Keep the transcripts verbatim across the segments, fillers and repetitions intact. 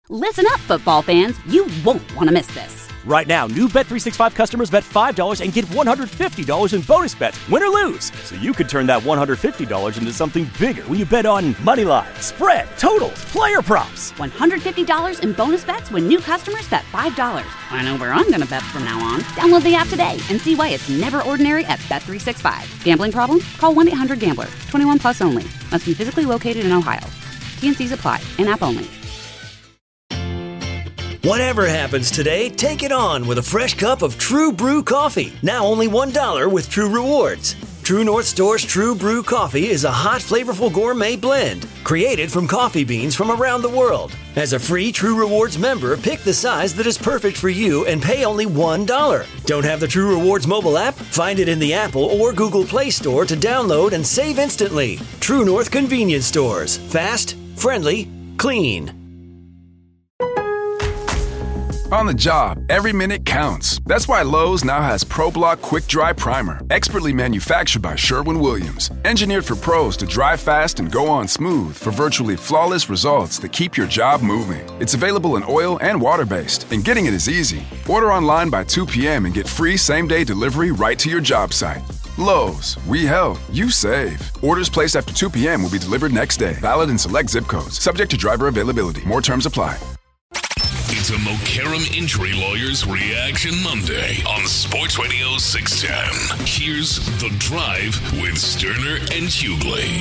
Listen up, football fans. You won't want to miss this. Right now, new Bet three sixty-five customers bet five dollars and get one hundred fifty dollars in bonus bets, win or lose. So you could turn that one hundred fifty dollars into something bigger when you bet on money line, spread, totals, player props. one hundred fifty dollars in bonus bets when new customers bet five dollars. I know where I'm going to bet from now on. Download the app today and see why it's never ordinary at Bet three sixty-five. Gambling problem? Call one eight hundred gambler. twenty-one plus only. Must be physically located in Ohio. T and C's apply. In-app only. Whatever happens today, take it on with a fresh cup of True Brew coffee. Now only one dollar with True Rewards. True North Store's True Brew coffee is a hot, flavorful gourmet blend created from coffee beans from around the world. As a free True Rewards member, pick the size that is perfect for you and pay only one dollar. Don't have the True Rewards mobile app? Find it in the Apple or Google Play Store to download and save instantly. True North Convenience Stores. Fast, friendly, clean. On the job, every minute counts. That's why Lowe's now has ProBlock Quick Dry Primer, expertly manufactured by Sherwin-Williams. Engineered for pros to dry fast and go on smooth for virtually flawless results that keep your job moving. It's available in oil and water-based, and getting it is easy. Order online by two p.m. and get free same-day delivery right to your job site. Lowe's, we help, you save. Orders placed after two p.m. will be delivered next day. Valid in select zip codes. Subject to driver availability. More terms apply. It's a Mokaram Injury Lawyers Reaction Monday on Sports Radio six ten. Here's The Drive with Sterner and Hughley.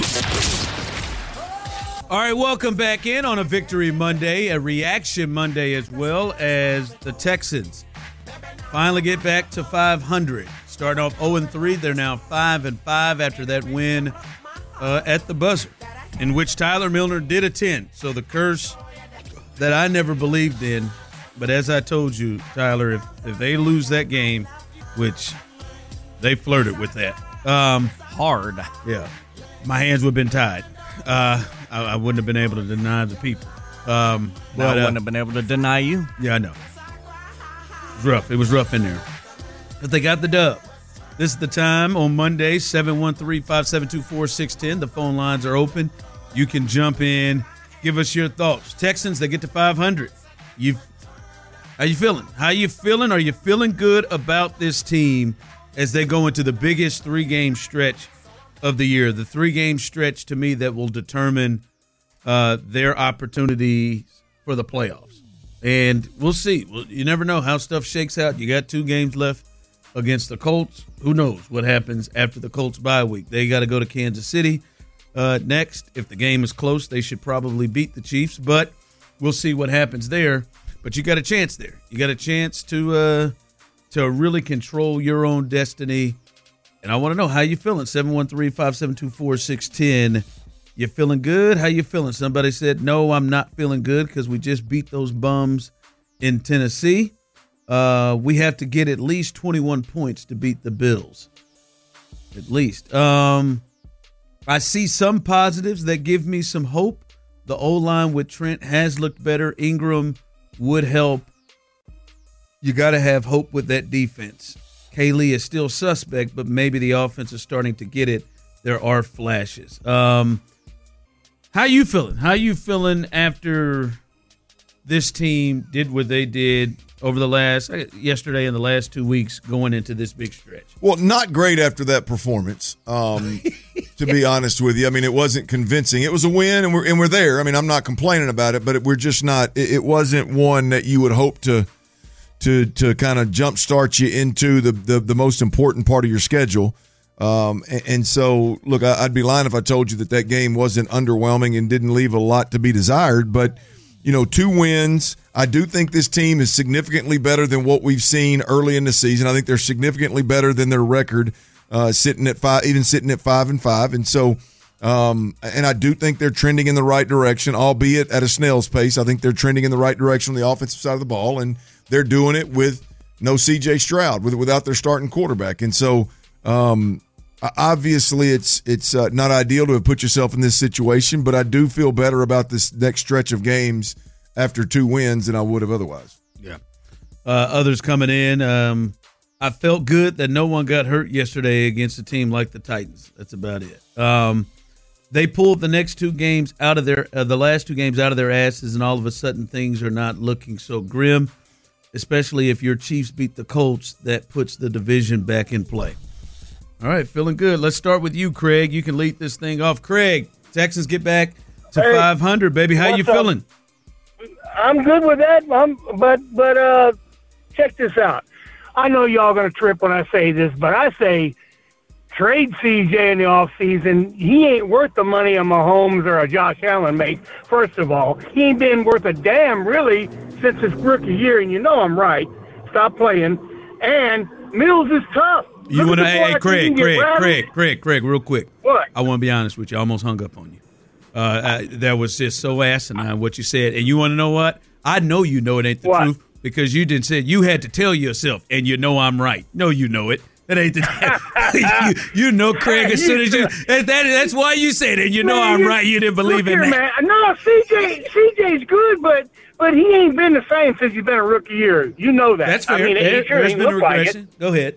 All right, welcome back in on a Victory Monday, a Reaction Monday as well, as the Texans finally get back to five hundred. Starting off oh and three, they're now five and five after that win uh, at the buzzer, in which Tyler Milner did attend. So the curse that I never believed in, but as I told you, Tyler, if, if they lose that game, which they flirted with that um, hard, yeah, my hands would have been tied. Uh, I, I wouldn't have been able to deny the people. Um, but, I wouldn't uh, have been able to deny you. Yeah, I know. It was rough. It was rough in there. But they got the dub. This is the time on Monday, seven one three, five seven two, four six one zero. The phone lines are open. You can jump in. Give us your thoughts. Texans, they get to five hundred. You, how you feeling? How you feeling? Are you feeling good about this team as they go into the biggest three-game stretch of the year? The three-game stretch, to me, that will determine uh, their opportunity for the playoffs. And we'll see. Well, you never know how stuff shakes out. You got two games left against the Colts. Who knows what happens after the Colts bye week? They got to go to Kansas City. Uh, next, if the game is close, they should probably beat the Chiefs, but we'll see what happens there. But you got a chance there. You got a chance to uh, to really control your own destiny. And I want to know how you feeling. seven one three, five seven two, four six one zero. You feeling good? How you feeling? Somebody said, no, I'm not feeling good because we just beat those bums in Tennessee. Uh, we have to get at least twenty-one points to beat the Bills. At least. Um... I see some positives that give me some hope. The O-line with Trent has looked better. Ingram would help. You got to have hope with that defense. Kaylee is still suspect, but maybe the offense is starting to get it. There are flashes. Um, how you feeling? How you feeling after this team did what they did over the last, yesterday and the last two weeks going into this big stretch? Well, not great after that performance, um, to be honest with you. I mean, it wasn't convincing. It was a win, and we're and we're there. I mean, I'm not complaining about it, but it, we're just not – it wasn't one that you would hope to to to kind of jumpstart you into the, the, the most important part of your schedule. Um, and, and so, look, I, I'd be lying if I told you that that game wasn't underwhelming and didn't leave a lot to be desired, but – you know, two wins. I do think this team is significantly better than what we've seen early in the season. I think they're significantly better than their record, uh, sitting at five, even sitting at five and five. And so, um, and I do think they're trending in the right direction, albeit at a snail's pace. I think they're trending in the right direction on the offensive side of the ball, and they're doing it with no C J Stroud, with without their starting quarterback. And so, um, obviously, it's it's uh, not ideal to have put yourself in this situation, but I do feel better about this next stretch of games after two wins than I would have otherwise. Yeah. Uh, others coming in. Um, I felt good that no one got hurt yesterday against a team like the Titans. That's about it. Um, they pulled the next two games out of their uh, the last two games out of their asses, and all of a sudden things are not looking so grim. Especially if your Chiefs beat the Colts, that puts the division back in play. All right, feeling good. Let's start with you, Craig. You can lead this thing off. Craig, Texans get back to hey, five hundred, baby. How you feeling? Up? I'm good with that, I'm, but but uh, check this out. I know y'all going to trip when I say this, but I say trade C J in the offseason. He ain't worth the money a Mahomes or a Josh Allen makes, first of all. He ain't been worth a damn, really, since his rookie year, and you know I'm right. Stop playing. And Mills is tough. You want to, hey, hey, Craig, Craig, Craig, Craig, Craig, real quick. What? I want to be honest with you. I almost hung up on you. Uh, I, that was just so asinine what you said. And you want to know what? I know you know it ain't the what? truth because you didn't say it. You had to tell yourself, and you know I'm right. No, you know it. That ain't the you, you know, Craig, as soon as you that, that's why you said it. You know man, I'm right. You didn't believe in here, that. Man. No, C J C J's good, but but he ain't been the same since he's been a rookie year. You know that. That's fair. I mean, there, sure there's been a regression. Like Go ahead.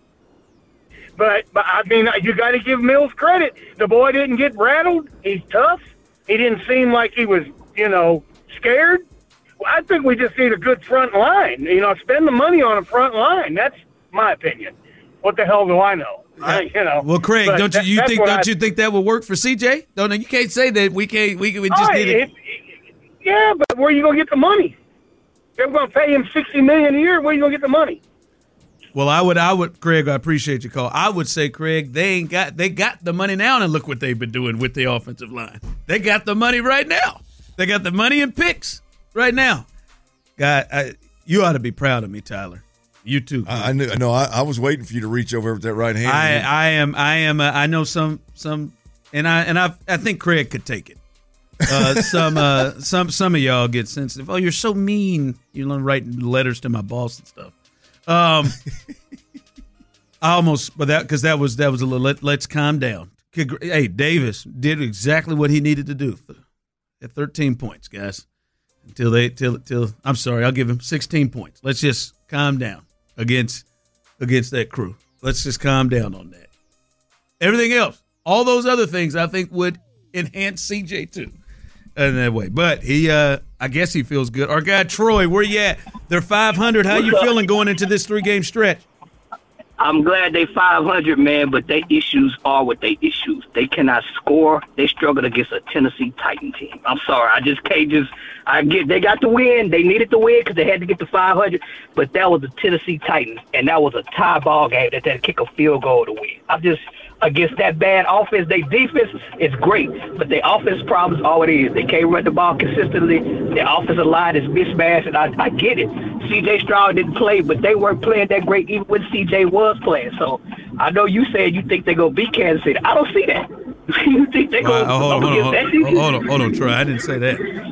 But but I mean, you got to give Mills credit. The boy didn't get rattled. He's tough. He didn't seem like he was, you know, scared. Well, I think we just need a good front line. You know, spend the money on a front line. That's my opinion. What the hell do I know? I, you know. Well, Craig, don't you, you think don't I, you think that would work for C J? Don't you can't say that we can't we, we just right, need it. it. Yeah, but where are you gonna get the money? They're gonna pay him sixty million a year. Where are you gonna get the money? Well, I would, I would, Craig. I appreciate your call. I would say, Craig, they ain't got they got the money now, and look what they've been doing with the offensive line. They got the money right now. They got the money and picks right now. God, I, you ought to be proud of me, Tyler. You too. I, I knew. No, I, I was waiting for you to reach over with that right hand. I, I am. I am. Uh, I know some. Some. And I. And I. I think Craig could take it. Uh, some. Uh, some. Some of y'all get sensitive. Oh, you're so mean. You know, writing letters to my boss and stuff. Um. I almost, but that because that was that was a little. Let, let's calm down. Hey, Davis did exactly what he needed to do at thirteen points, guys. Until they, till, till. I'm sorry. I'll give him sixteen points. Let's just calm down. Against against that crew. Let's just calm down on that. Everything else, all those other things, I think would enhance C J too in that way. But he, uh, I guess he feels good. Our guy Troy, where you at? They're five hundred. How you feeling going into this three-game stretch? I'm glad they five hundred, man, but their issues are what they issues. They cannot score. They struggled against a Tennessee Titan team. I'm sorry. I just can't just – I get they got the win. They needed the win because they had to get to five hundred, but that was the Tennessee Titans, and that was a tie ball game that they had to kick a field goal to win. I'm just – against that bad offense, their defense is great, but their offense problem is all it is. They can't run the ball consistently. Their offensive line is mismatched, and I, I get it. C J Stroud didn't play, but they weren't playing that great even when C J was playing. So I know you said you think they're going to beat Kansas City. I don't see that. You think they're going to uh, hold, hold, hold, hold, hold on, hold on, Troy. I didn't say that.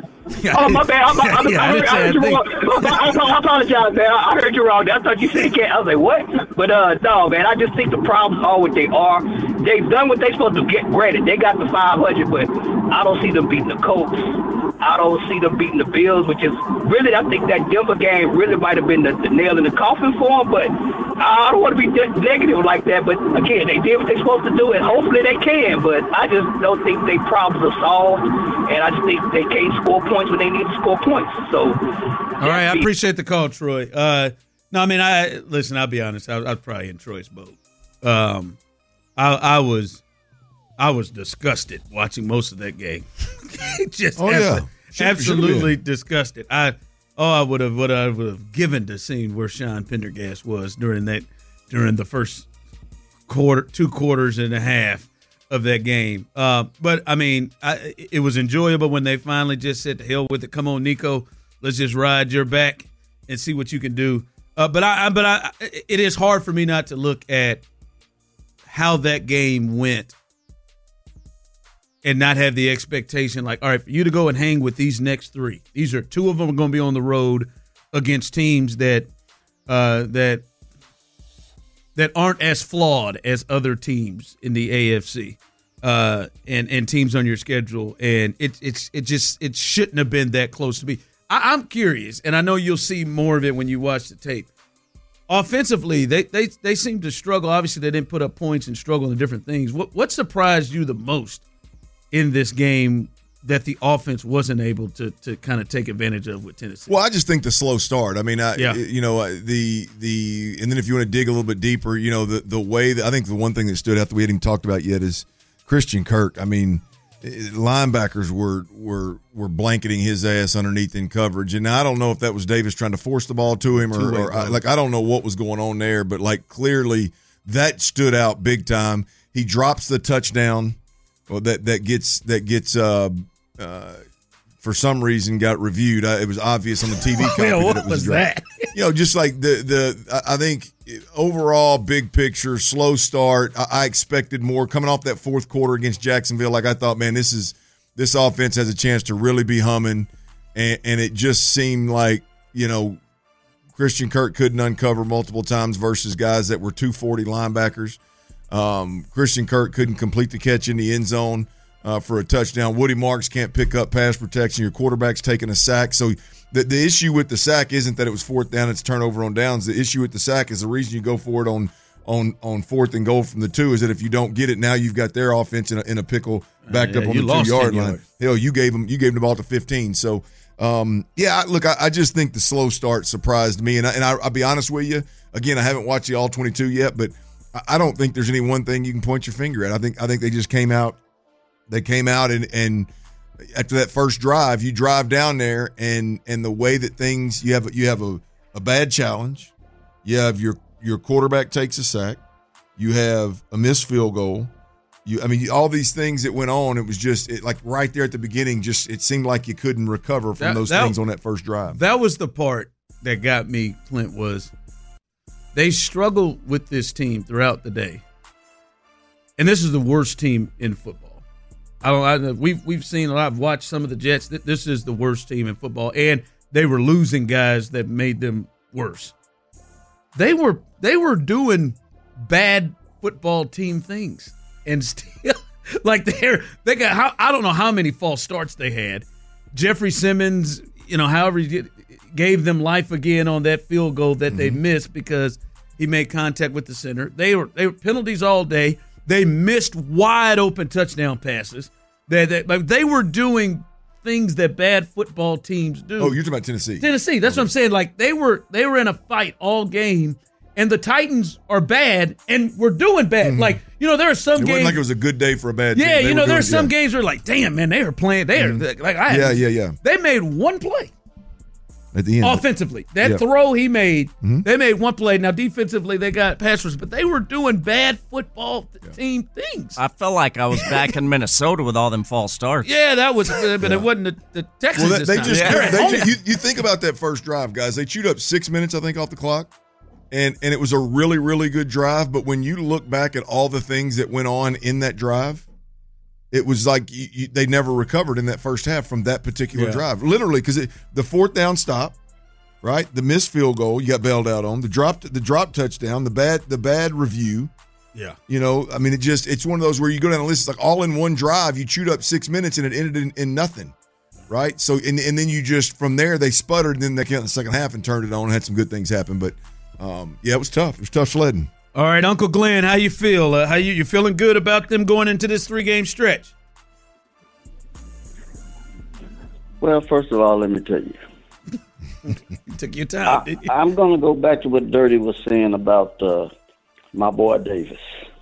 Oh, my bad. I'm, I'm, yeah, I, heard, I, heard you wrong. I, I apologize, man. I heard you wrong. I thought you said can't. I was like, what? But, uh, no, man, I just think the problems are what they are. They've done what they're supposed to get. Granted, they got the five hundred, but I don't see them beating the Colts. I don't see them beating the Bills, which is really, I think that Denver game really might have been the, the nail in the coffin for them, but I don't want to be de- negative like that. But, again, they did what they're supposed to do, and hopefully they can, but I just don't think their problems are solved, and I just think they can't score points when they need to score points. So, all right, I appreciate the call, Troy. Uh, no, I mean, I listen. I'll be honest. I, I was probably in Troy's boat. Um, I, I was, I was disgusted watching most of that game. Just oh absolutely, yeah, should, absolutely should disgusted. I oh, I would have what I would have given to see where Sean Pendergast was during that during the first quarter, two quarters and a half of that game. Uh, but, I mean, I, it was enjoyable when they finally just said, to hell with it. Come on, Nico. Let's just ride your back and see what you can do. Uh, but I, but I, it is hard for me not to look at how that game went and not have the expectation like, all right, for you to go and hang with these next three. These are two of them are going to be on the road against teams that uh, that that aren't as flawed as other teams in the A F C uh, and and teams on your schedule. And it it's it just it shouldn't have been that close to me. I, I'm curious, and I know you'll see more of it when you watch the tape. Offensively, they they they seem to struggle. Obviously, they didn't put up points and struggle in different things. What what surprised you the most in this game that the offense wasn't able to to kind of take advantage of with Tennessee? Well, I just think the slow start. I mean, I, yeah. you know, the the and then if you want to dig a little bit deeper, you know, the the way that I think the one thing that stood out that we hadn't even talked about yet is Christian Kirk. I mean, linebackers were were were blanketing his ass underneath in coverage, and I don't know if that was Davis trying to force the ball to him or, or I, like I don't know what was going on there, but like clearly that stood out big time. He drops the touchdown. Well, that that gets that gets uh, uh, for some reason got reviewed. I, it was obvious on the T V copy yeah, what that it was, was dropped. that? You know, just like the the I think overall big picture, slow start. I, I expected more coming off that fourth quarter against Jacksonville. Like I thought, man, this is this offense has a chance to really be humming, and, and it just seemed like you know Christian Kirk couldn't uncover multiple times versus guys that were two forty linebackers. Um, Christian Kirk couldn't complete the catch in the end zone uh, for a touchdown. Woody Marks can't pick up pass protection. Your quarterback's taking a sack. So the, the issue with the sack isn't that it was fourth down, it's turnover on downs. The issue with the sack is the reason you go for it on on on fourth and goal from the two is that if you don't get it, now you've got their offense in a, in a pickle backed uh, yeah, up on the two-yard line. Yards. Hell, you gave them you gave them the ball to fifteen. So, um, yeah, look, I, I just think the slow start surprised me. And, I, and I, I'll be honest with you, again, I haven't watched the all twenty-two yet, but I don't think there's any one thing you can point your finger at. I think I think they just came out. They came out and, and after that first drive, you drive down there and and the way that things you have you have a, a bad challenge. You have your your quarterback takes a sack. You have a missed field goal. You I mean all these things that went on. It was just it, like right there at the beginning. Just it seemed like you couldn't recover from that, those that, things on that first drive. That was the part that got me, Clint, was they struggled with this team throughout the day, and this is the worst team in football. I don't. I, we've we've seen a lot. I've watched some of the Jets. This is the worst team in football, and they were losing guys that made them worse. They were they were doing bad football team things, and still like they're they got. How, I don't know how many false starts they had. Jeffrey Simmons, you know, however he did, gave them life again on that field goal that mm-hmm. they missed because he made contact with the center. They were they were penalties all day. They missed wide open touchdown passes. They they, they were doing things that bad football teams do. Oh, you're talking about Tennessee. Tennessee. That's okay. What I'm saying. Like they were they were in a fight all game, and the Titans are bad, and we're doing bad. Mm-hmm. Like you know, there are some it games wasn't like it was a good day for a bad yeah, team. Yeah, you know, there are doing, some yeah. games where like, damn man, they were playing. They are mm-hmm. like I yeah yeah yeah. They made one play. At the end. Offensively, that yeah. throw he made, mm-hmm. they made one play. Now, defensively, they got pass rush, but they were doing bad football yeah. team things. I felt like I was back in Minnesota with all them false starts. Yeah, that was, but yeah. it wasn't the, the Texans. Well, that, they this just, time. they just you, you think about that first drive, guys. They chewed up six minutes, I think, off the clock, and and it was a really, really good drive. But when you look back at all the things that went on in that drive, it was like you, you, they never recovered in that first half from that particular yeah. drive. Literally, because the fourth down stop. Right, the missed field goal you got bailed out on, the drop, the drop touchdown, the bad, the bad review. Yeah, you know, I mean, it just it's one of those where you go down the list, it's like all in one drive. You chewed up six minutes and it ended in, in nothing, right? So and and then you just from there they sputtered, and then they came out in the second half and turned it on and had some good things happen. But um, yeah, it was tough. It was tough sledding. All right, Uncle Glenn, how you feel? Uh, how you you feeling good about them going into this three game stretch? Well, first of all, let me tell you. You took your time, I, didn't you? I'm going to go back to what Dirty was saying about uh, my boy Davis.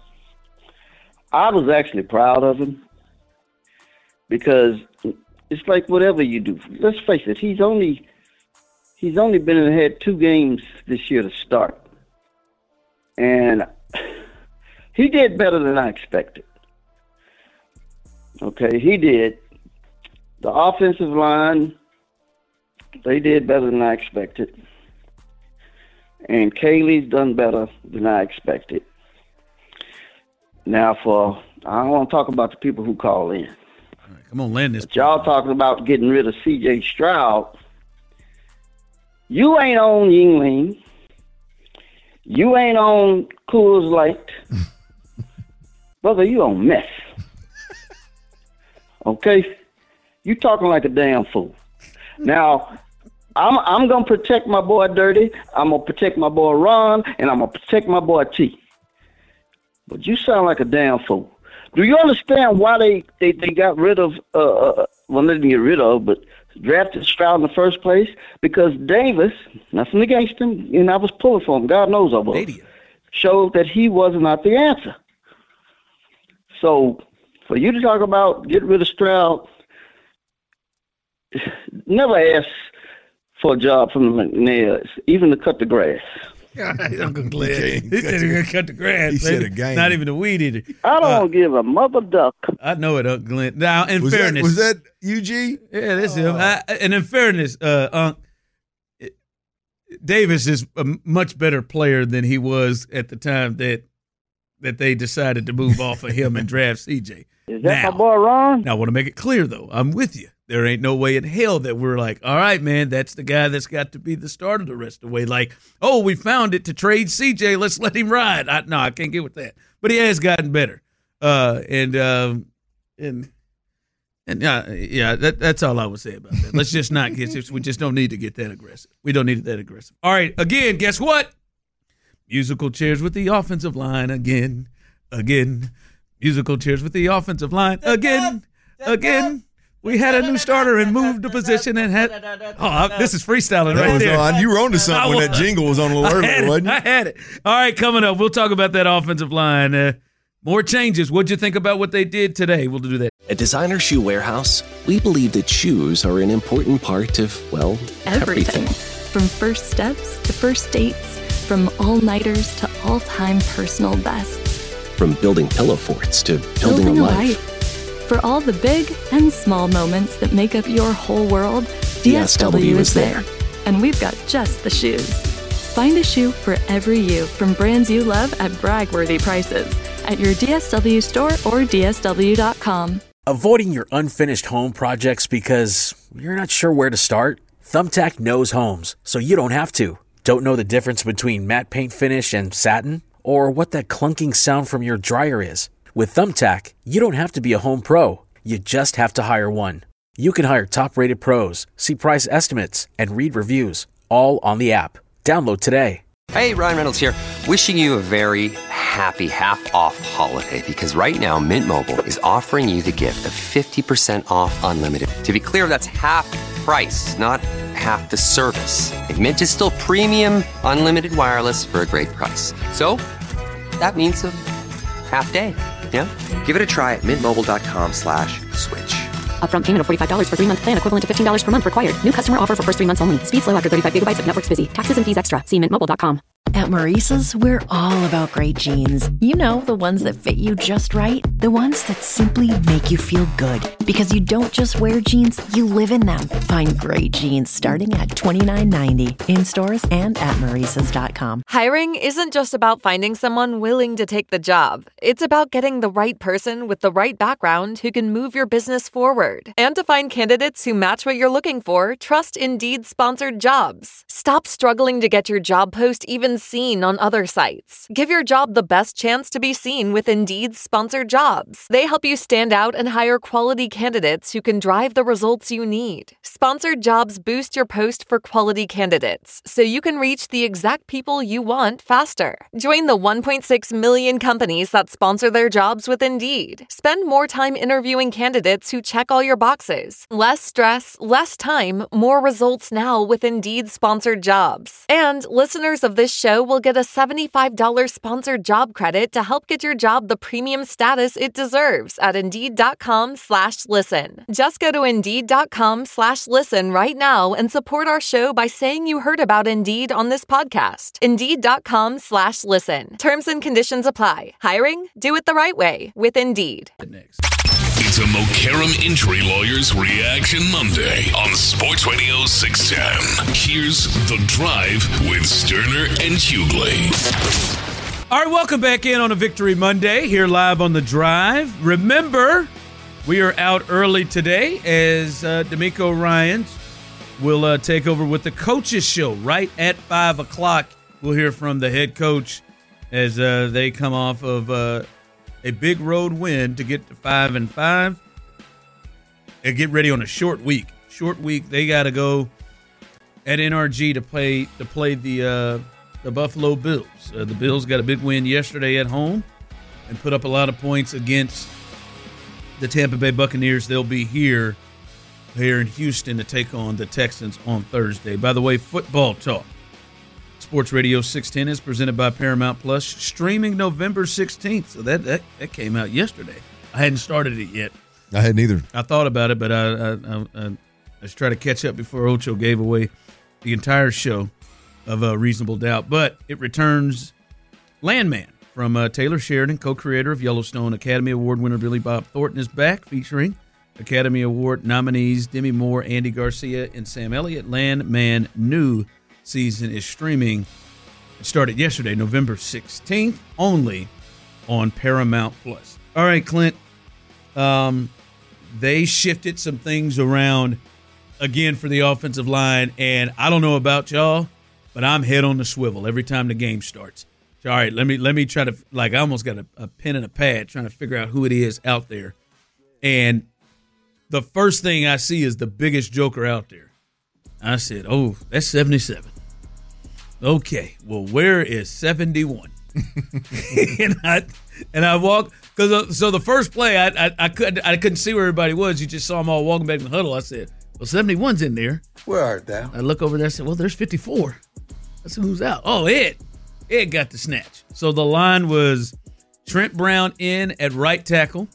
I was actually proud of him because it's like whatever you do. Let's face it, he's only he's only been in had two games this year to start, and he did better than I expected. Okay, he did. The offensive line. They did better than I expected. And Kaylee's done better than I expected. Now, for I don't want to talk about the people who call in. All right, come on, land this. But y'all talking about getting rid of C J Stroud. You ain't on Yingling. You ain't on Coors Light. Brother, you on mess. Okay? You talking like a damn fool. Now, I'm I'm gonna protect my boy Dirty. I'm gonna protect my boy Ron, and I'm gonna protect my boy T. But you sound like a damn fool. Do you understand why they, they, they got rid of, uh, well, they didn't get rid of, but drafted Stroud in the first place? Because Davis, nothing against him, and I was pulling for him, God knows I was, showed that he was not the answer. So for you to talk about getting rid of Stroud, never ask for a job from the McNairs, even to cut the grass. Uncle Glenn. He said he gonna cut the grass. He said baby. a game. Not even a weed eater. I don't Uh, give a mother duck. I know it, Uncle Glenn. Now, in Was fairness, that, was that U G? yeah, that's him. I, and in fairness, uh, Unc, it- Davis is a much better player than he was at the time that that they decided to move off of him and draft C J. Is that now, my boy Ron? Now, I want to make it clear, though. I'm with you. There ain't no way in hell that we're like, all right, man, that's the guy that's got to be the starter the rest of the way. Like, oh, we found it to trade C J. Let's let him ride. I, no, I can't get with that. But he has gotten better. Uh, and, um, and, and yeah, yeah, that, that's all I would say about that. Let's just not get, we just don't need to get that aggressive. We don't need it that aggressive. All right, again, guess what? Musical chairs with the offensive line again, again. Musical chairs with the offensive line again, again. We had a new starter and moved the position and had. Oh, I, this is freestyling That right was there. on. You were on to something when that jingle was on a little I had earlier, it. wasn't I it? had it. All right, coming up, we'll talk about that offensive line. Uh, more changes. What'd you think about what they did today? We'll do that. At Designer Shoe Warehouse, we believe that shoes are an important part of, well, Everything. everything. From first steps to first dates, from all-nighters to all-time personal bests. From building pillow forts to building, Building a a life. life. For all the big and small moments that make up your whole world, D S W is there. And we've got just the shoes. Find a shoe for every you from brands you love at brag-worthy prices at your D S W store or D S W dot com. Avoiding your unfinished home projects because you're not sure where to start? Thumbtack knows homes, so you don't have to. Don't know the difference between matte paint finish and satin? Or what that clunking sound from your dryer is? With Thumbtack, you don't have to be a home pro. You just have to hire one. You can hire top-rated pros, see price estimates, and read reviews, all on the app. Download today. Hey, Ryan Reynolds here, wishing you a very happy half-off holiday because right now Mint Mobile is offering you the gift of fifty percent off unlimited. To be clear, that's half price, not half the service. And Mint is still premium unlimited wireless for a great price. So that means a half day. Yeah? Give it a try at mintmobile.com slash switch. Upfront payment of forty-five dollars for three-month plan equivalent to fifteen dollars per month required. New customer offer for first three months only. Speed slow after thirty-five gigabytes if network's busy. Taxes and fees extra. See mint mobile dot com. At Maurice's, we're all about great jeans. You know, the ones that fit you just right. The ones that simply make you feel good. Because you don't just wear jeans, you live in them. Find great jeans starting at twenty-nine ninety in stores and at maurices dot com. Hiring isn't just about finding someone willing to take the job. It's about getting the right person with the right background who can move your business forward. And to find candidates who match what you're looking for, trust Indeed sponsored jobs. Stop struggling to get your job post even seen on other sites. Give your job the best chance to be seen with Indeed sponsored jobs. They help you stand out and hire quality candidates who can drive the results you need. Sponsored jobs boost your post for quality candidates, so you can reach the exact people you want faster. Join the one point six million companies that sponsor their jobs with Indeed. Spend more time interviewing candidates who check all your boxes. Less stress, less time, more results now with Indeed sponsored jobs. And listeners of this show will get a seventy-five dollars sponsored job credit to help get your job the premium status it deserves at Indeed.com slash listen. Just go to Indeed.com slash listen right now and support our show by saying you heard about Indeed on this podcast. Indeed.com slash listen. Terms and conditions apply. Hiring? Do it the right way with Indeed. It's a Mokaram Injury Lawyers Reaction Monday on Sports Radio six ten. Here's The Drive with Sterner and Hughley. All right, welcome back in on a Victory Monday here live on The Drive. Remember, we are out early today as uh, D'Amico Ryans will uh, take over with the Coaches Show right at five o'clock. We'll hear from the head coach as uh, they come off of uh, a big road win to get to five and five and get ready on a short week. Short week. They got to go at N R G to play to play the uh, the Buffalo Bills. Uh, the Bills got a big win yesterday at home and put up a lot of points against the Tampa Bay Buccaneers. They'll be here, here in Houston to take on the Texans on Thursday. By the way, football talk. Sports Radio six ten is presented by Paramount Plus, streaming November sixteenth. So that, that, that came out yesterday. I hadn't started it yet. I hadn't either. I thought about it, but I, I, I, I let's try to catch up before Ocho gave away the entire show of uh, Reasonable Doubt. But it returns Landman from uh, Taylor Sheridan, co-creator of Yellowstone. Academy Award winner Billy Bob Thornton is back, featuring Academy Award nominees Demi Moore, Andy Garcia, and Sam Elliott. Landman new season is streaming. It started yesterday, November sixteenth, only on Paramount Plus. All right, Clint. Um, they shifted some things around again for the offensive line, and I don't know about y'all, but I'm head on the swivel every time the game starts. All right, let me let me try to, like, I almost got a, a pen and a pad trying to figure out who it is out there. And the first thing I see is the biggest joker out there. I said, oh, that's seventy-seven. Okay, well, where is seventy-one? and I and I walk because so the first play I, I I couldn't I couldn't see where everybody was. You just saw them all walking back in the huddle. I said, well, seventy-one's in there. Where art thou? I look over there. I said, well, there's fifty-four. That's who's out. Oh, Ed. Ed got the snatch. So the line was Trent Brown in at right tackle.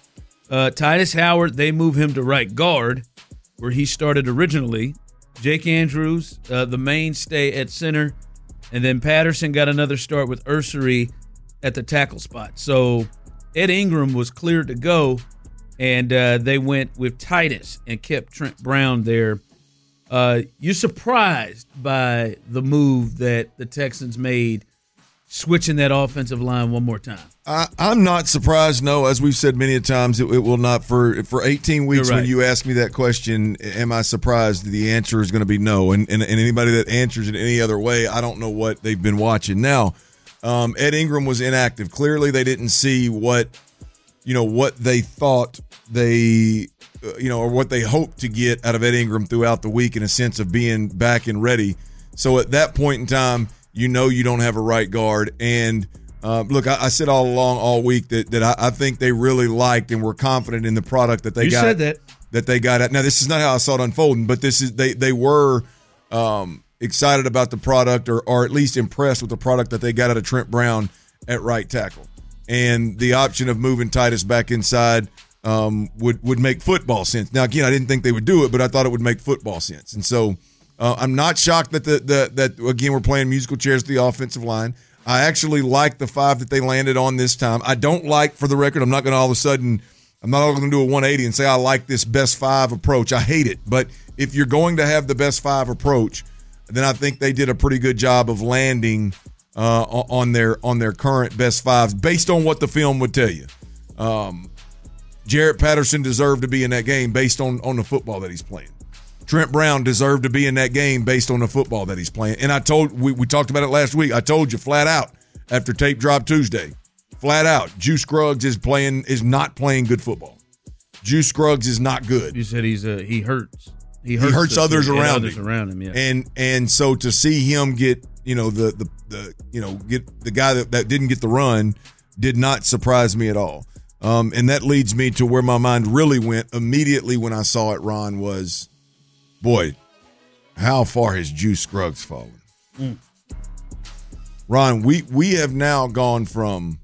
Uh, Titus Howard, they move him to right guard, where he started originally. Jake Andrews, uh, the mainstay at center. And then Patterson got another start with Ursery at the tackle spot. So Ed Ingram was cleared to go, and uh, they went with Titus and kept Trent Brown there. Uh, you surprised by the move that the Texans made, switching that offensive line one more time? I, I'm not surprised, no. As we've said many times, it, it will not. For for eighteen weeks, right. When you ask me that question, am I surprised? The answer is going to be no. And, and, and anybody that answers it any other way, I don't know what they've been watching. Now, um, Ed Ingram was inactive. Clearly, they didn't see what, you know, what they thought they – you know, or what they hope to get out of Ed Ingram throughout the week in a sense of being back and ready. So at that point in time, you know you don't have a right guard. And uh, look, I, I said all along all week that that I, I think they really liked and were confident in the product that they you got. You said that. That they got. At. Now, this is not how I saw it unfolding, but this is they they were um, excited about the product, or or at least impressed with the product that they got out of Trent Brown at right tackle. And the option of moving Titus back inside Um, would would make football sense. Now, again, I didn't think they would do it, but I thought it would make football sense. And so uh, I'm not shocked that the, the that again we're playing musical chairs to the offensive line. I actually like the five that they landed on this time. I don't like, for the record, I'm not going to all of a sudden I'm not going to do a one eighty and say I like this best five approach. I hate it, but if you're going to have the best five approach, then I think they did a pretty good job of landing uh, on their on their current best fives based on what the film would tell you. Um, Jarrett Patterson deserved to be in that game based on, on the football that he's playing. Trent Brown deserved to be in that game based on the football that he's playing. And I told we, we talked about it last week. I told you flat out after tape drop Tuesday, flat out, Juice Scruggs is playing is not playing good football. Juice Scruggs is not good. You said he's uh, he hurts. He hurts, he hurts others around others him. around him. Yeah. And and so to see him get you know the the, the you know get the guy that, that didn't get the run did not surprise me at all. Um, and that leads me to where my mind really went immediately when I saw it, Ron, was, boy, how far has Juice Scruggs fallen? Mm. Ron, we, we have now gone from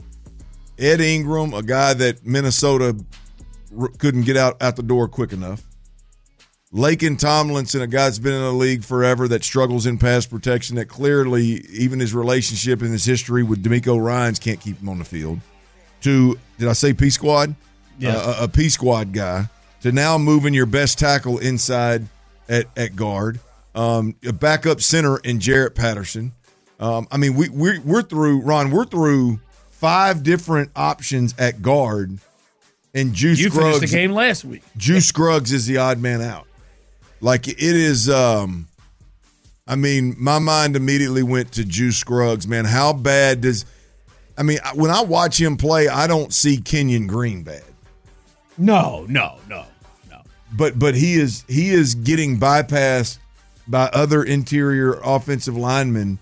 Ed Ingram, a guy that Minnesota r- couldn't get out, out the door quick enough, Laken Tomlinson, a guy that's been in the league forever that struggles in pass protection, that clearly even his relationship and his history with D'Amico Ryans can't keep him on the field, to, did I say P Squad? Yeah. Uh, a, a P Squad guy, to now moving your best tackle inside at, at guard, um, a backup center in Jarrett Patterson. Um, I mean, we, we're, we're through, Ron, we're through five different options at guard, and Juice you Scruggs. finished the game last week. Juice Scruggs is the odd man out. Like, it is, um, I mean, my mind immediately went to Juice Scruggs, man. How bad does – I mean, when I watch him play, I don't see Kenyon Green bad. No, no, no, no. But but he is he is getting bypassed by other interior offensive linemen.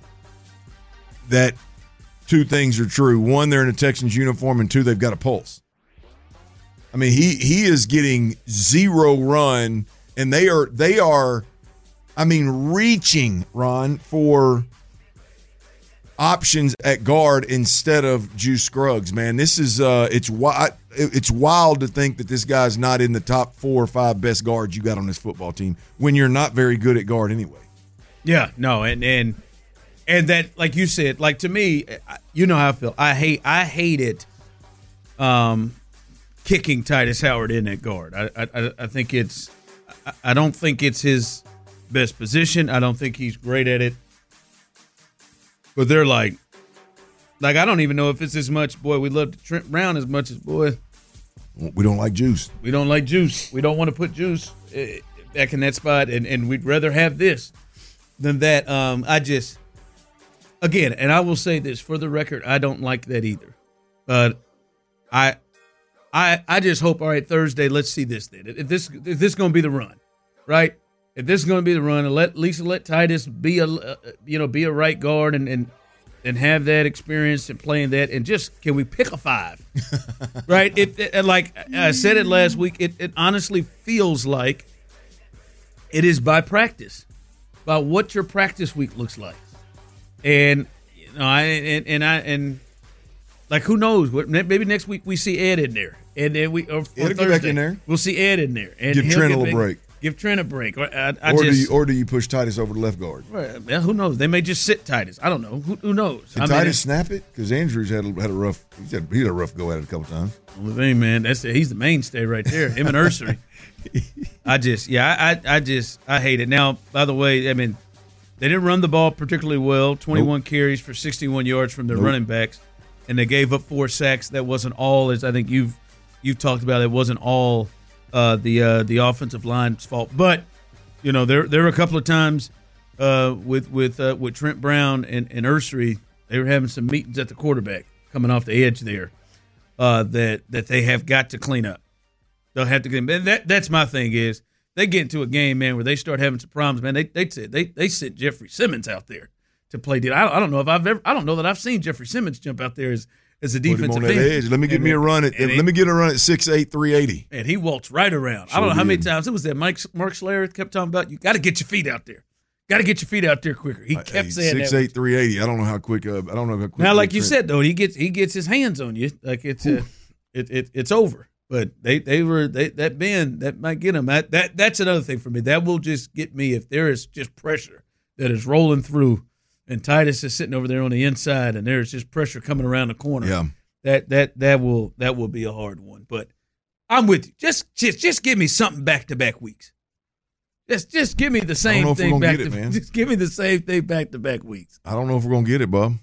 That two things are true. One, they're in a Texans uniform, and two, they've got a pulse. I mean, he he is getting zero run, and they are they are, I mean, reaching, Ron, for options at guard instead of Juice Scruggs. Man, this is uh, it's wild. It's wild to think that this guy's not in the top four or five best guards you got on this football team when you're not very good at guard anyway. Yeah, no, and and and that, like you said, like to me, you know how I feel. I hate I hate it. Um. Kicking Titus Howard in at guard. I, I I think it's I, I don't think it's his best position. I don't think he's great at it. But they're like, like I don't even know if it's as much. Boy, we love Trent Brown as much as boy. We don't like Juice. We don't like Juice. We don't want to put Juice back in that spot, and, and we'd rather have this than that. Um, I just again, and I will say this for the record, I don't like that either. But I. I, I just hope, all right, Thursday, let's see this then. If this if this is going to be the run, right? If this is going to be the run, and let at least let Titus be a uh, you know be a right guard and, and and have that experience and playing that, and just can we pick a five, right? It, it like I said it last week. It it honestly feels like it is by practice, by what your practice week looks like, and you know I and, and I and like who knows? What maybe next week we see Ed in there. And then we, or, or It'll Thursday, get back in there. We'll see Ed in there. And give Trent a little big, break. Give Trent a break. Or, I, I or, just, do you, or do you push Titus over to left guard? Well, who knows? They may just sit Titus. I don't know. Who, who knows? Did I Titus mean, snap it? Because Andrews had a, had a rough he's had, he had a rough go at it a couple times. Well, hey, man, that's he's the mainstay right there. Him and Ursery. I just, yeah, I, I just, I hate it. Now, by the way, I mean, they didn't run the ball particularly well. twenty-one nope. carries for sixty-one yards from their nope. running backs, and they gave up four sacks. That wasn't all, as I think you've you've talked about. It wasn't all uh, the uh, the offensive line's fault, but you know there there were a couple of times uh, with with uh, with Trent Brown and, and Ursery, they were having some meetings at the quarterback coming off the edge there uh, that that they have got to clean up. They'll have to get. And that that's my thing is they get into a game, man, where they start having some problems, man. They they they they sit Jeffrey Simmons out there to play. I, I don't know if I've ever. I don't know that I've seen Jeffrey Simmons jump out there as as a defensive Put him on that end. edge. Let me get and me it, a run at. Let it, me get a run at six eight, three eighty. And he walks right around. Sure I don't know how many times it was that Mike Mark Slayer kept talking about. You got to get your feet out there. Got to get your feet out there quicker. He kept hey, saying six that. eight, three eighty. I don't know how quick. Uh, I don't know how quick. Now, like you said though, he gets he gets his hands on you. Like it's uh, it, it it's over. But they, they were they that bend that might get them. That that that's another thing for me. That will just get me if there is just pressure that is rolling through, and Titus is sitting over there on the inside, and there's just pressure coming around the corner. Yeah. That that that will that will be a hard one. But I'm with you. Just just just give me something back to back weeks. Just just give me the same thing back to it, just give me the same thing back to back weeks. I don't know if we're gonna get it, Bob.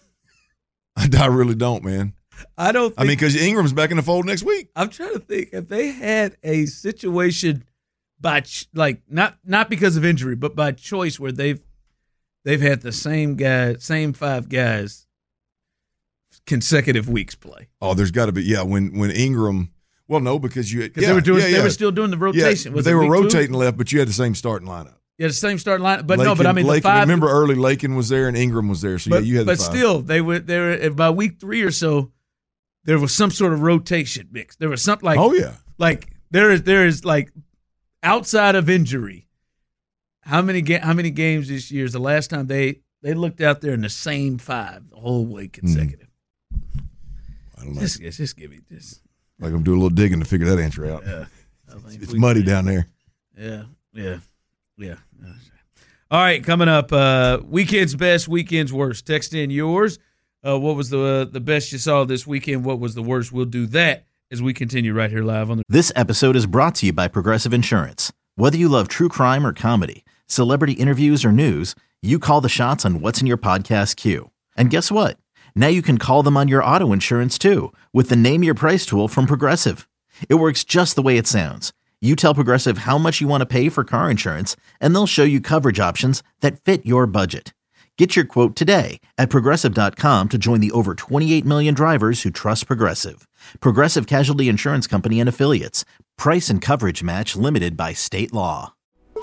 I really don't, man. I don't think, I mean, because Ingram's back in the fold next week. I'm trying to think if they had a situation by ch- like not not because of injury, but by choice where they've they've had the same guy, same five guys consecutive weeks play. Oh, there's got to be yeah. When when Ingram, well, no, because you yeah, they were doing yeah, yeah. they were still doing the rotation. Yeah, Was they were rotating two? left, but you had the same starting lineup. Yeah, the same starting lineup, but Lakin, no, but I mean Lakin, the five. Remember, early Lakin was there and Ingram was there, so but, yeah, you had. But the five. still, they were there by week three or so. There was some sort of rotation mix. There was something like oh yeah, like there is there is like outside of injury. How many ga- how many games this year is the last time they they looked out there in the same five the whole way consecutive? Mm. I don't know. Just, just give me this. Like I'm doing a little digging to figure that answer out. Yeah, it's, it's muddy down there. Yeah, yeah, yeah. All right, coming up, uh, weekend's best, weekend's worst. Text in yours. Uh, what was the uh, the best you saw this weekend? What was the worst? We'll do that as we continue right here live on the. This episode is brought to you by Progressive Insurance. Whether you love true crime or comedy, celebrity interviews or news, you call the shots on what's in your podcast queue. And guess what? Now you can call them on your auto insurance too with the Name Your Price tool from Progressive. It works just the way it sounds. You tell Progressive how much you want to pay for car insurance, and they'll show you coverage options that fit your budget. Get your quote today at Progressive dot com to join the over twenty-eight million drivers who trust Progressive. Progressive Casualty Insurance Company and Affiliates. Price and coverage match limited by state law.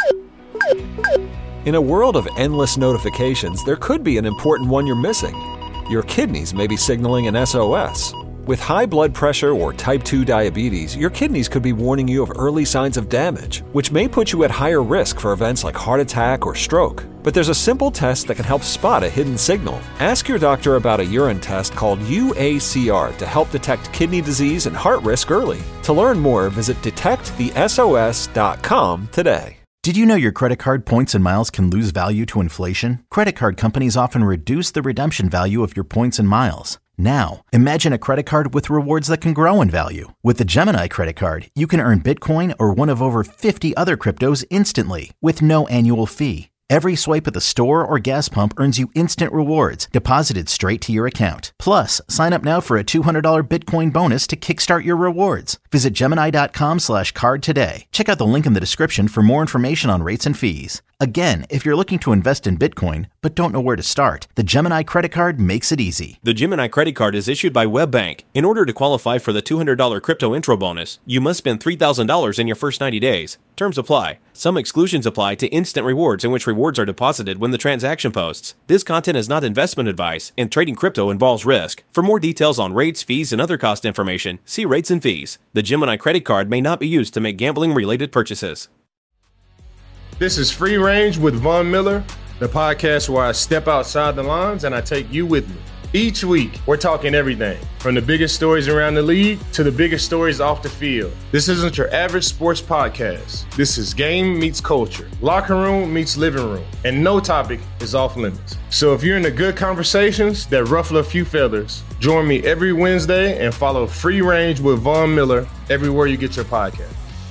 In a world of endless notifications, there could be an important one you're missing. Your kidneys may be signaling an S O S. With high blood pressure or type two diabetes, your kidneys could be warning you of early signs of damage, which may put you at higher risk for events like heart attack or stroke. But there's a simple test that can help spot a hidden signal. Ask your doctor about a urine test called U A C R to help detect kidney disease and heart risk early. To learn more, visit detect the S O S dot com today. Did you know your credit card points and miles can lose value to inflation? Credit card companies often reduce the redemption value of your points and miles. Now, imagine a credit card with rewards that can grow in value. With the Gemini credit card, you can earn Bitcoin or one of over fifty other cryptos instantly with no annual fee. Every swipe at the store or gas pump earns you instant rewards deposited straight to your account. Plus, sign up now for a two hundred dollars Bitcoin bonus to kickstart your rewards. Visit Gemini.com slash card today. Check out the link in the description for more information on rates and fees. Again, if you're looking to invest in Bitcoin but don't know where to start, the Gemini credit card makes it easy. The Gemini credit card is issued by WebBank. In order to qualify for the two hundred dollars crypto intro bonus, you must spend three thousand dollars in your first ninety days. Terms apply. Some exclusions apply to instant rewards, in which rewards are deposited when the transaction posts. This content is not investment advice, and trading crypto involves risk. For more details on rates, fees, and other cost information, see rates and fees. The Gemini credit card may not be used to make gambling-related purchases. This is Free Range with Von Miller, the podcast where I step outside the lines and I take you with me. Each week, we're talking everything, from the biggest stories around the league to the biggest stories off the field. This isn't your average sports podcast. This is game meets culture, locker room meets living room, and no topic is off limits. So if you're into good conversations that ruffle a few feathers, join me every Wednesday and follow Free Range with Von Miller everywhere you get your podcast.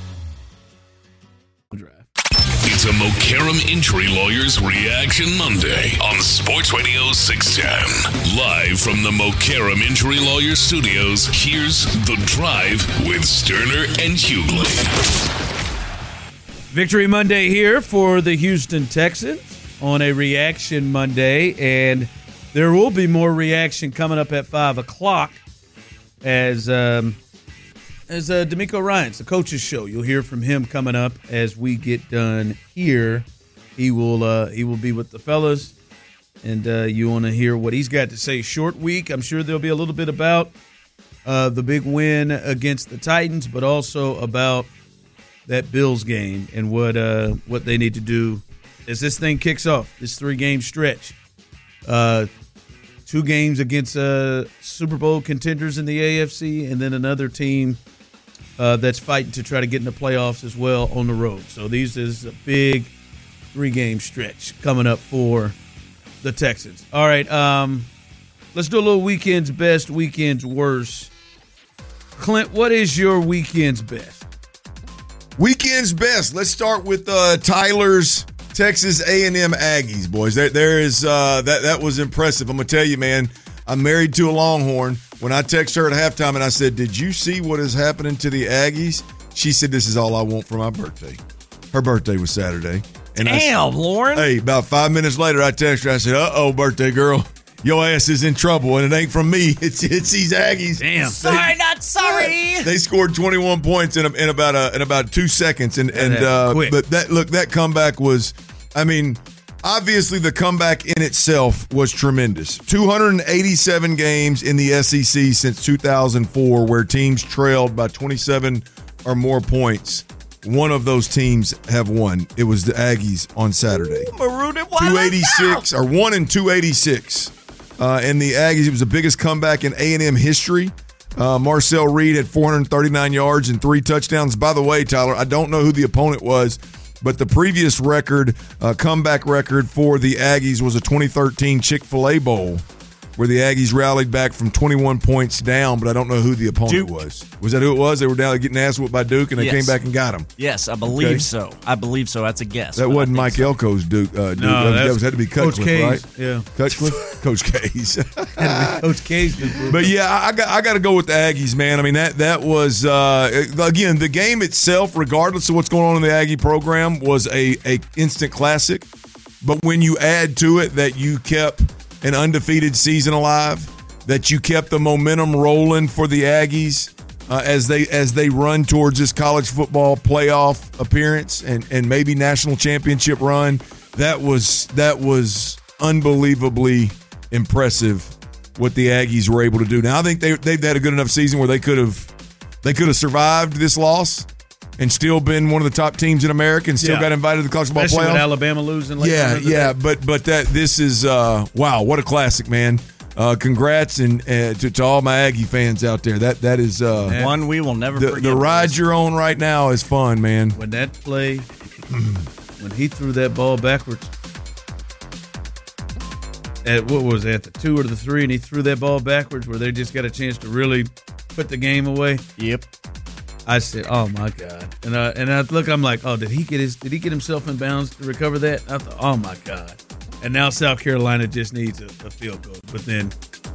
It's a Mokaram Injury Lawyers Reaction Monday on Sports Radio six ten. Live from the Mokaram Injury Lawyers Studios, here's The Drive with Sterner and Hughley. Victory Monday here for the Houston Texans on a Reaction Monday, and there will be more reaction coming up at five o'clock as... Um, As uh, D'Amico Ryans, the coach's show. You'll hear from him coming up as we get done here. He will uh, he will be with the fellas, and uh, you want to hear what he's got to say. Short week. I'm sure there'll be a little bit about uh, the big win against the Titans, but also about that Bills game and what uh, what they need to do as this thing kicks off, this three-game stretch. Uh, two games against uh, Super Bowl contenders in the A F C, and then another team Uh, that's fighting to try to get in the playoffs as well on the road. So these is a big three-game stretch coming up for the Texans. All right, um, let's do a little weekend's best, weekend's worst. Clint, what is your weekend's best? Weekend's best. Let's start with uh, Tyler's Texas A and M Aggies, boys. There, there is uh, that. That was impressive. I'm gonna tell you, man. I'm married to a Longhorn. When I text her at halftime and I said, "Did you see what is happening to the Aggies?" She said, "This is all I want for my birthday." Her birthday was Saturday. And Damn, I, Lauren. Hey, about five minutes later, I text her. I said, "Uh-oh, birthday girl, your ass is in trouble, and it ain't from me. It's it's these Aggies." Damn. Sorry, not sorry. They scored twenty-one points in, a, in about a, in about two seconds, and and uh, but that look that comeback was, I mean. Obviously, the comeback in itself was tremendous. two hundred eighty-seven games in the S E C since two thousand four where teams trailed by twenty-seven or more points. One of those teams have won. It was the Aggies on Saturday. two eighty-six or one and two eighty-six. Uh, and the Aggies, it was the biggest comeback in A and M history. Uh, Marcel Reed had four hundred thirty-nine yards and three touchdowns. By the way, Tyler, I don't know who the opponent was, but the previous record, uh, comeback record for the Aggies was a twenty thirteen Chick-fil-A Bowl where the Aggies rallied back from twenty-one points down, but I don't know who the opponent Duke. was. Was that who it was? They were down getting ass whooped by Duke, and they Yes. came back and got them. Yes, I believe Okay. so. I believe so. That's a guess. That but I wasn't think Mike so. Elko's Duke. Uh, Duke. No, that, was, that that's was had to be Coach Cutcliffe, K's, right? yeah. Cutcliffe? Coach K's. Coach K's. But yeah, I I got I got to go with the Aggies, man. I mean that that was uh, again the game itself, regardless of what's going on in the Aggie program, was a a instant classic. But when you add to it that you kept an undefeated season alive, that you kept the momentum rolling for the Aggies uh, as they as they run towards this college football playoff appearance and and maybe national championship run, that was that was unbelievably impressive what the Aggies were able to do. Now I think they they've had a good enough season where they could have they could have survived this loss and still been one of the top teams in America and still Yeah. got invited to the college football Especially playoffs. with Alabama losing. Late Yeah, on the yeah, day. but but that this is uh, wow, what a classic, man. Uh, congrats and uh, to, to all my Aggie fans out there. That that is uh, one we will never the, forget. the ride you're on right now is fun, man. When that play, when he threw that ball backwards, at what was it, at the two or the three, and he threw that ball backwards where they just got a chance to really put the game away. Yep. I said, "Oh my God!" And I, and I look, I'm like, "Oh, did he get his? Did he get himself in bounds to recover that?" I thought, "Oh my God!" And now South Carolina just needs a, a field goal, but then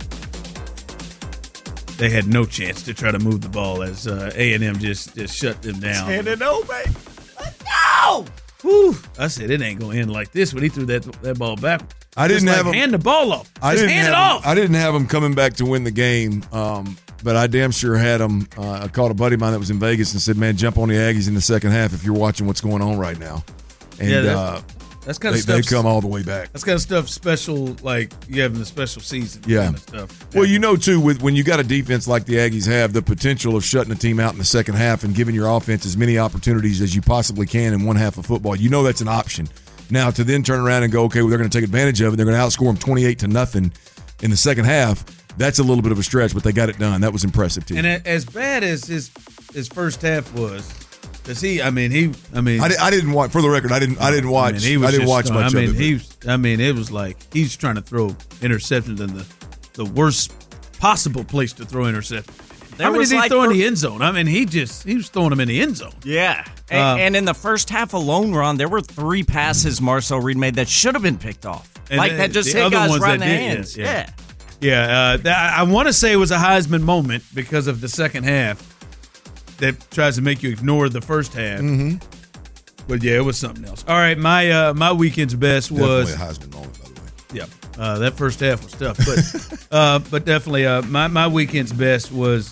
they had no chance to try to move the ball as uh, A and M just just shut them down. ten and oh, baby. Let's go! Whew. I said it ain't gonna end like this when he threw that that ball backwards. I didn't Just have like, him, hand the ball off. I Just didn't hand have it him, off. I didn't have him coming back to win the game, um, but I damn sure had him. Uh, I called a buddy of mine that was in Vegas and said, "Man, jump on the Aggies in the second half if you're watching what's going on right now." And Yeah, that- uh, That's kind they, of stuff. they come all the way back. That's kind of stuff special, like you have in the special season. Yeah. Kind of stuff. Well, you know, too, with when you got a defense like the Aggies have, the potential of shutting a team out in the second half and giving your offense as many opportunities as you possibly can in one half of football, you know that's an option. Now, to then turn around and go, okay, well, they're going to take advantage of it. They're going to outscore them twenty-eight to nothing in the second half. That's a little bit of a stretch, but they got it done. That was impressive, too. And a- as bad as his his first half was, because he, I mean, he, I mean, I, di- I didn't watch, for the record, I didn't I didn't watch. I, mean, he was I didn't just watch throwing- much I mean, of it. he, was- I mean, it was like he's trying to throw interceptions in the the worst possible place to throw interceptions. There How many was did he like throw in for- the end zone? I mean, he just he was throwing them in the end zone. Yeah. And, Uh, and in the first half alone, Ron, there were three passes Marcel Reed made that should have been picked off. And like then that just the hit other guys ones right in that the did, hands. yeah, Yeah. yeah. Yeah, uh, that, I want to say it was a Heisman moment because of the second half that tries to make you ignore the first half. Mm-hmm. But yeah, it was something else. All right, my uh, my weekend's best was Definitely a Heisman moment, by the way. yeah. Uh, that first half was tough, but uh, but definitely uh, my my weekend's best was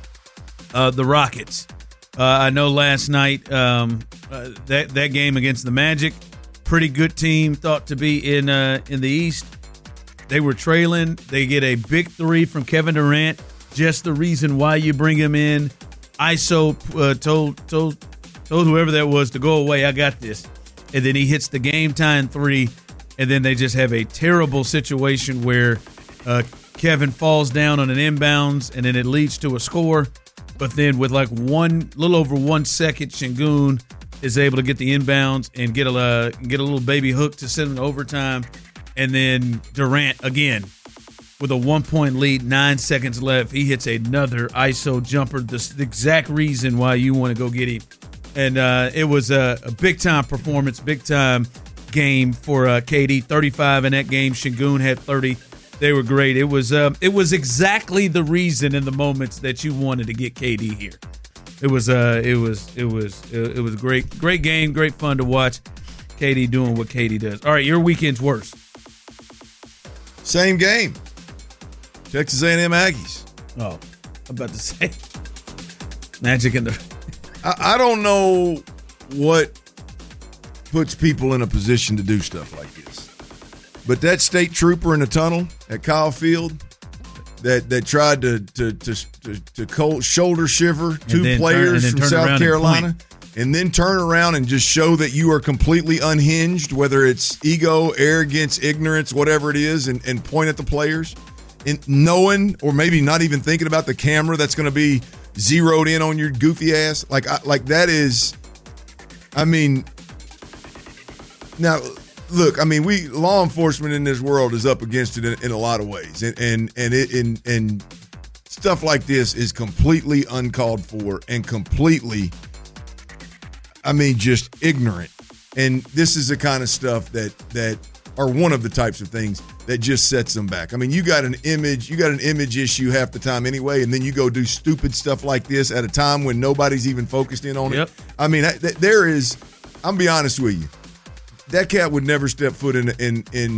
uh, the Rockets. Uh, I know last night um, uh, that that game against the Magic, pretty good team, thought to be in uh, in the East. They were trailing. They get a big three from Kevin Durant. Just the reason why you bring him in. I S O uh, told told told whoever that was to go away. I got this. And then he hits the game time three. And then they just have a terrible situation where uh, Kevin falls down on an inbounds, and then it leads to a score. But then with like one little over one second, Şengün is able to get the inbounds and get a uh, get a little baby hook to send in overtime. And then Durant again with a one point lead, nine seconds left. He hits another I S O jumper. The, the exact reason why you want to go get him. And uh, it was a, a big time performance, big time game for uh, K D. thirty-five in that game. Şengün had thirty. They were great. It was um, it was exactly the reason in the moments that you wanted to get K D here. It was uh it was it was it was a great great game, great fun to watch. K D doing what K D does. All right, your weekend's worst. Same game. Texas A and M Aggies. Oh, I'm about to say Magic in the. I, I don't know what puts people in a position to do stuff like this, but that state trooper in the tunnel at Kyle Field that that tried to to to to, to cold, shoulder shiver two then turn- players and from then turn around South and Carolina. point. And then turn around and just show that you are completely unhinged, whether it's ego, arrogance, ignorance, whatever it is, and, and point at the players. And knowing, or maybe not even thinking about the camera that's going to be zeroed in on your goofy ass. Like, I, like that is, I mean, now, look, I mean, we law enforcement in this world is up against it in, in a lot of ways. And, and, and, it, and, and stuff like this is completely uncalled for and completely, I mean, just ignorant. And this is the kind of stuff that that are one of the types of things that just sets them back. I mean, you got an image, you got an image issue half the time anyway, and then you go do stupid stuff like this at a time when nobody's even focused in on Yep. it. I mean, th- there is, I'm gonna be honest with you, that cat would never step foot in in in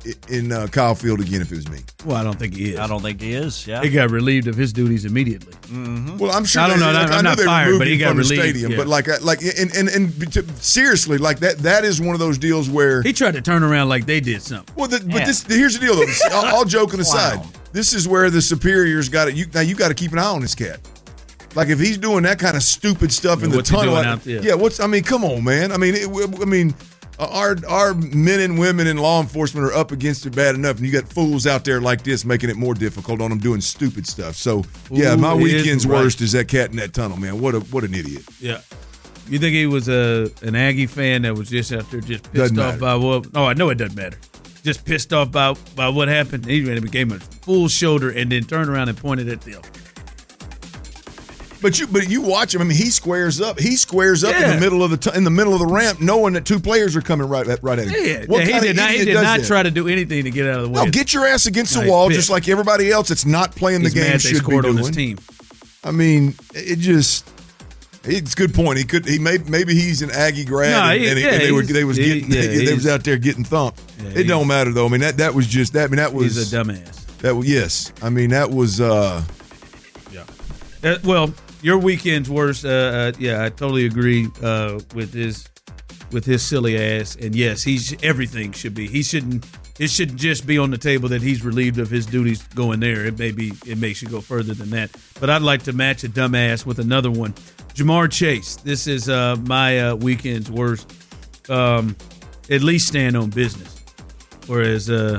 in uh, Kyle Field again if it was me. Well, I don't think he is. I don't think he is. Yeah, he got relieved of his duties immediately. Mm-hmm. Well, I'm sure. I don't they, know. Like, I'm I know not they fired, removed but he him got from relieved. the stadium. Yeah. But like, like, and and and to, seriously, like that. That is one of those deals where he tried to turn around like they did something. Well, the, yeah. but this here's the deal though. all, all joking aside, this is where the superiors got it. You, now you got to keep an eye on this cat. Like if he's doing that kind of stupid stuff yeah, in the what's he tunnel, doing I, out there? yeah. What's I mean? Come on, man. I mean, it, I mean, our our men and women in law enforcement are up against it bad enough, and you got fools out there like this making it more difficult on them doing stupid stuff. So yeah, Ooh, my weekend's is right. worst is that cat in that tunnel, man. What a what an idiot. Yeah. You think he was a an Aggie fan that was just out there just pissed Doesn't off matter. by what? Oh, I know it doesn't matter. Just pissed off by by what happened. He ran and became a full shoulder and then turned around and pointed at them. But you, but you watch him. I mean, he squares up. He squares up Yeah. in the middle of the t- in the middle of the ramp, knowing that two players are coming right at right at him. Yeah, What yeah, he kind of did not. He idiot did does not that? try to do anything to get out of the way. No, get your ass against No, the he's wall, pissed. just like everybody else that's not playing He's the game mad they should scored be on doing. his team. I mean, it just. It's a good point. He could. He may. Maybe he's an Aggie grad, No, and, he- and, yeah, and they were. he's- They was he- getting. yeah, they, they was he's- out there getting thumped. Yeah, it don't matter though. I mean, that that was just that. I mean, that was. He's a dumbass. That was yes. I mean, that was. uh Uh, well, your weekend's worse. Uh, uh, yeah, I totally agree uh, with his with his silly ass. And yes, he's everything should be. He shouldn't. It shouldn't just be on the table that he's relieved of his duties going there. It may be. It makes you go further than that. But I'd like to match a dumbass with another one. Jamar Chase. This is uh, my uh, weekend's worst. Um, at least stand on business. Whereas, uh,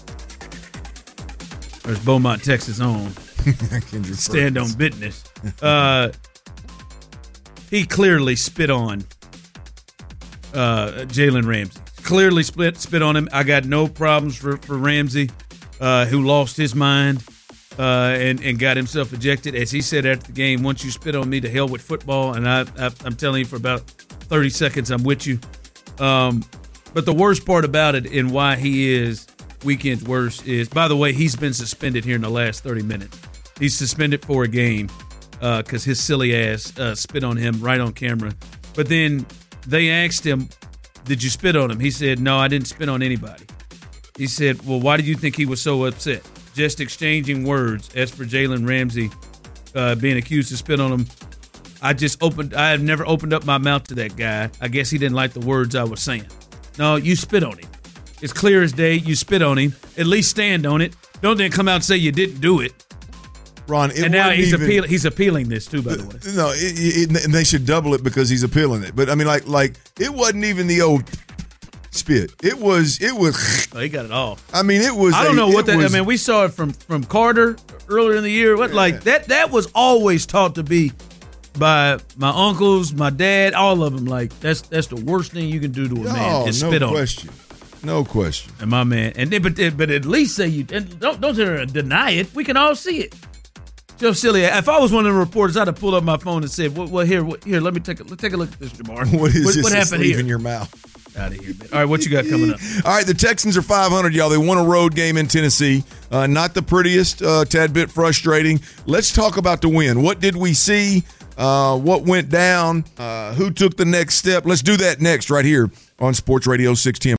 whereas Beaumont, Texas own. Stand on business. Uh, he clearly spit on uh, Jalen Ramsey. Clearly split, spit on him. I got no problems for, for Ramsey, uh, who lost his mind uh, and, and got himself ejected. As he said after the game, once you spit on me, to hell with football. And I, I, I'm telling you, for about thirty seconds, I'm with you. Um, but the worst part about it and why he is weekend's worst is, by the way, he's been suspended here in the last thirty minutes. He's suspended for a game because uh, his silly ass uh, spit on him right on camera. But then they asked him, did you spit on him? He said, no, I didn't spit on anybody. He said, well, why do you think he was so upset? Just exchanging words. As for Jalen Ramsey uh, being accused of spit on him, I just opened, I have never opened up my mouth to that guy. I guess he didn't like the words I was saying. No, you spit on him. It's clear as day. You spit on him. At least stand on it. Don't then come out and say you didn't do it. Ron, it and now wasn't he's even, appealing. He's appealing this too, by the way. No, it, it, and they should double it because he's appealing it. But I mean, like, like it wasn't even the old spit. It was. It was. Oh, he got it all. I mean, it was. I don't a, know what that. was, I mean, we saw it from from Carter earlier in the year. What Yeah. like that? That was always taught to be by my uncles, my dad, all of them. Like that's that's the worst thing you can do to a man. Oh, Is no spit on him. question. No question. And my man, and then, but but at least say you and don't don't deny it. We can all see it. Joe Silly. If I was one of the reporters, I'd have pulled up my phone and said, "Well, well here, what, here, let me take a let's take a look at this, Jamar. What is what, this what that's happened here? leaving your mouth? Out of here, man. All right, what you got coming up? All right, the Texans are five hundred, y'all. They won a road game in Tennessee. Uh, not the prettiest, uh, tad bit frustrating. Let's talk about the win. What did we see? Uh, what went down? Uh, who took the next step? Let's do that next right here on Sports Radio six ten.